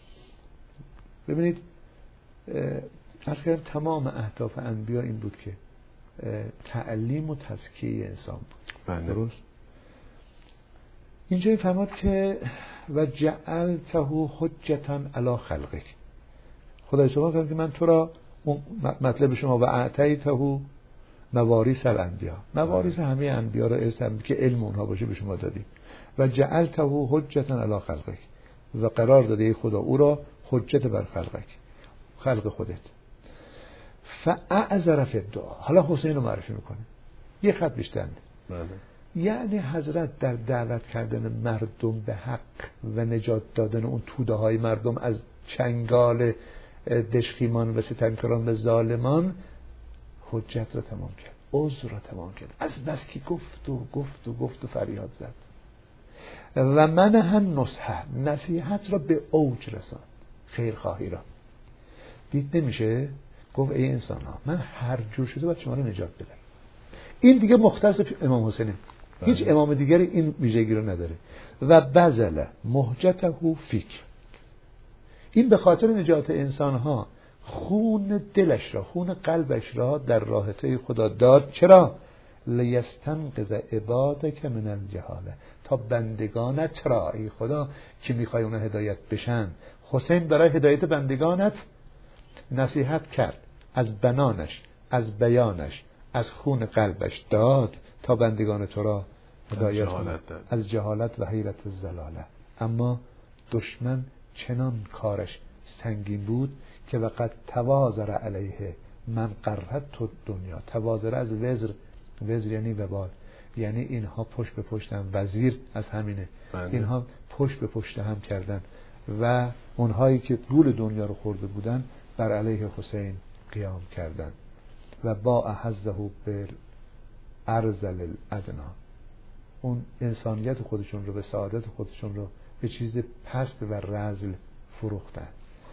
ببینید عرض کردم تمام اهداف انبیا این بود که تعلیم و تزکیه انسان بود. درست؟ اینجا فرمود که و جعلته حجتا علی خلقک. خدای شما فرمود که من تو را، مطلب شما و اعطیته مواریث الانبیا، مواریث همه انبیا را ارث که علم اونها باشه به شما دادیم. و جعلته حجتا علی خلقک، و قرار داده خدا او را حجت بر خلقک، خلق خودت. فاعذر فی الدعا. حالا حسین رو معرفی میکنه، یه خط بیشتر. یعنی حضرت در دعوت کردن مردم به حق و نجات دادن اون توده های مردم از چنگال دشخیمان و ستمکاران و ظالمان حجت را تمام کرد، عذر را تمام کرد، از بس که گفت و فریاد زد. و منح النصح، نصیحت را به اوج رساند، خیرخواهی را. دید نمیشه، گفت ای انسان ها، من هر جور شده باید شما رو نجات بدم. این دیگه مختص امام حسینه، هیچ امام دیگری این ویژگی رو نداره. و بذل مهجته فیک، این به خاطر نجات انسان ها خون دلش را، خون قلبش را در راه طی خدا داد. چرا؟ لیستنقذ عبادک من الجهاله، تا بندگانت را ای خدا که میخوای اونها هدایت بشن. حسین برای هدایت بندگانت نصیحت کرد، از بنانش، از بیانش، از خون قلبش داد تا بندگان تو را هدایت کند از جهالت و حیرت الضلاله. اما دشمن چنان کارش سنگین بود که وقد توازر علیه من قررت تو دنیا. توازر از وزر یعنی وبال، یعنی اینها پشت به پشت هم، وزیر از همینه، اینها پشت به پشت هم کردن و اونهایی که گول دنیا رو خورده بودن بر علیه حسین قیام کردن. و با احزه بر ارذل الادنا، اون انسانیت خودشون رو، به سعادت خودشون رو به چیز پست و رذل فروختن.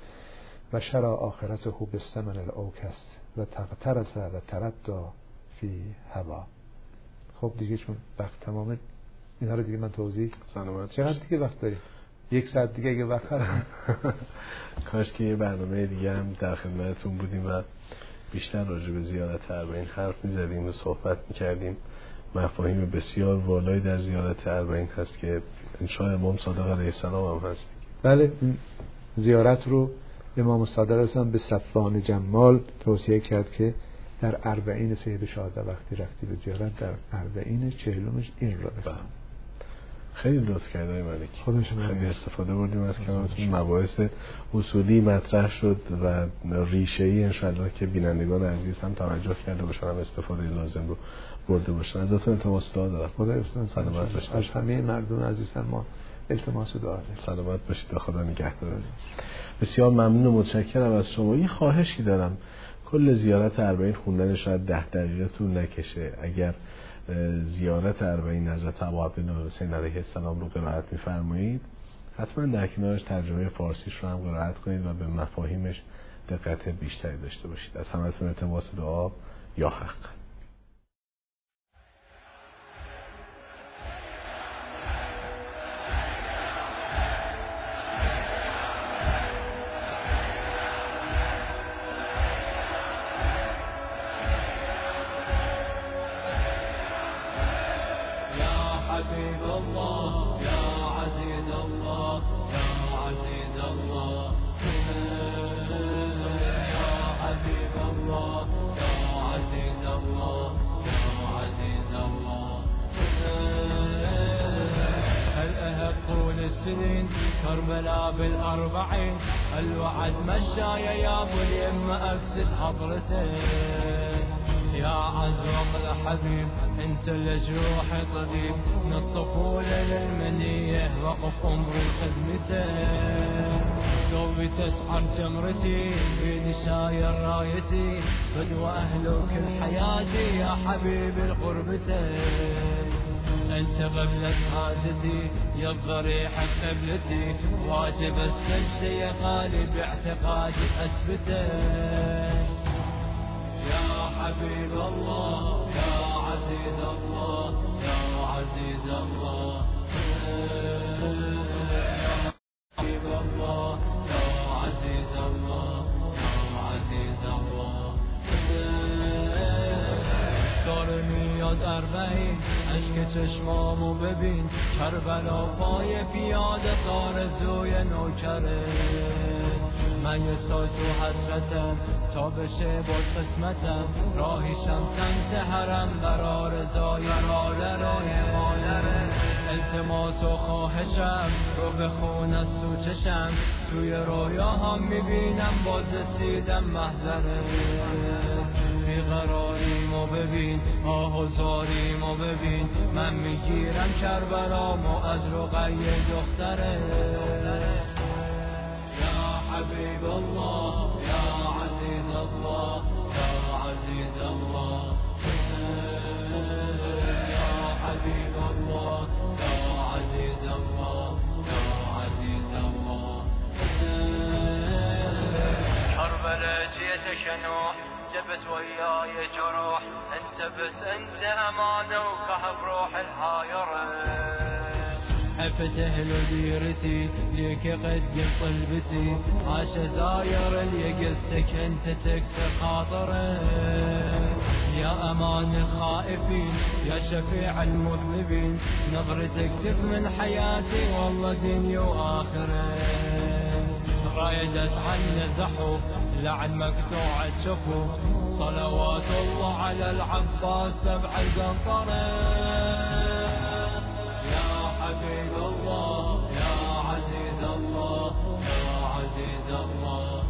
و شرع آخرته به ثمن الاوکس و تقترس و ترددا فی هوا. خب دیگه چون وقت تمامه، اینها رو دیگه من توضیح چقدر دیگه وقت داریم؟ 1 ساعت دیگه اگه وقت هست. کاش که یه برنامه دیگه هم در خدمتتون بودیم و بیشتر راجع به زیارت اربعین حرف می‌زدیم و صحبت می‌کردیم. مفاهیم بسیار والایی در زیارت اربعین هست که انشاء امام صادق علیه السلام هم هست. بله، این زیارت رو امام صادق علیه السلام به صفوان جمال توصیه کرد که در اربعین سید شهاده وقتی رفتی به زیارت، در اربعین 40مش این رو بخون. خیلی لطف کردای ملکی، خیلی استفاده بردیم از کلامتون. مباحث اصولی مطرح شد و ریشه‌ای انشاءالله که بینندگان عزیز هم توجه کرده باشن، هم استفاده لازم رو برده باشن. ازتون التماس دعا دارم. خدا یارتون سلامت باشید. از همه مردم عزیز ما التماس دعا دارم. سلامت باشید و خدا نگهدار. بسیار ممنون و متشکرم از شما. یه خواهشی دارم، کل زیارت اربعین خوندن شاید 10 دقیقه طول نکشه. اگر زیارت اربعین حضرت ابوعبدالله حسین علیه السلام رو قرائت می‌فرمایید، حتما در کنارش ترجمه فارسیش رو هم قرائت کنید و به مفاهیمش دقت بیشتری داشته باشید. از همتون التماس دعا. یا حق. كربلاء بالأربعين الوعد مشايا يا ابو اليم افسد حضرته يا عزوق الحبيب انت الجروح طبيب من الطفولة للمنية وقف عمري خدمته ثوبي تسعر جمرتي بيدي شاير رايتي فدوى اهلك الحياتي يا حبيبي القربته انت قبلة حاجتي يا الضريح قبلتي واجب السجد يا غالي باعتقادي اثبته يا حبيب الله يا عزيز الله يا عزيز الله يا حبيب الله يا عزيز الله يا عزيز الله دارمی یاد اربعین عشق چشمامو ببین کربلا پای پیاده آرزوی نوکره من یه سال تو حسرتم تا بشه باز قسمتم راهیشم سمت حرم برا رضای مادره التماس و خواهشم رو بخون از تو چشم توی رویا هم میبینم باز رسیدم محضره بیقراریمو ببین آه و زاریمو ببین من میگیرم کربلامو از رقیه دختره یا حبیب الله یا عزیز الله یا عزیز الله یا حبیب الله یا عزیز الله یا عزیز الله کربلا جيتك نوح جبت وياي جروح انت بس انت امانه وكهف روح الهايره افتح له ديرتي ليك قدم طلبتي عاش زاير اليقستك انت تكسر خاطره يا امان الخائفين يا شفيع المذنبين نظرتك تثمن حياتي والله دنيا واخره رايدت عني زحف لعن مقطوع الشفوف صلوات الله على العباس سبع القنطرة يا حبيب الله يا عزيز الله يا عزيز الله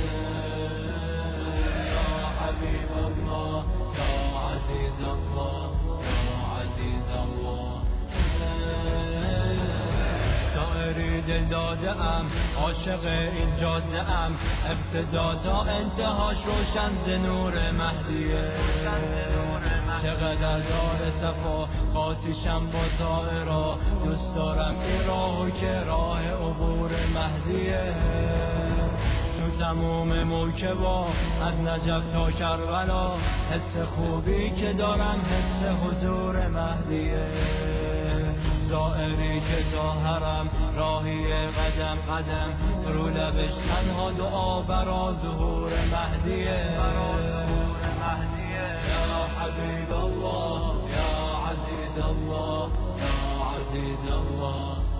يا حبيب الله يا عزيز الله يا عزيز الله اريد دادم عاشق این جاده ام ابتدا تا انتهاش روشن ز نور مهدیه چقدر دار صفا قاطیشم با زائرا دوست دارم این راهو که راه عبور مهدیه تو تموم موکبا از نجف تا کربلا حس خوبی که دارم حس حضور مهدیه زائری که تا حرم راهی قدم قدم رو لبش تنها دعا برا ظهور مهدیه یا حبیب الله یا عزیز الله یا عزیز الله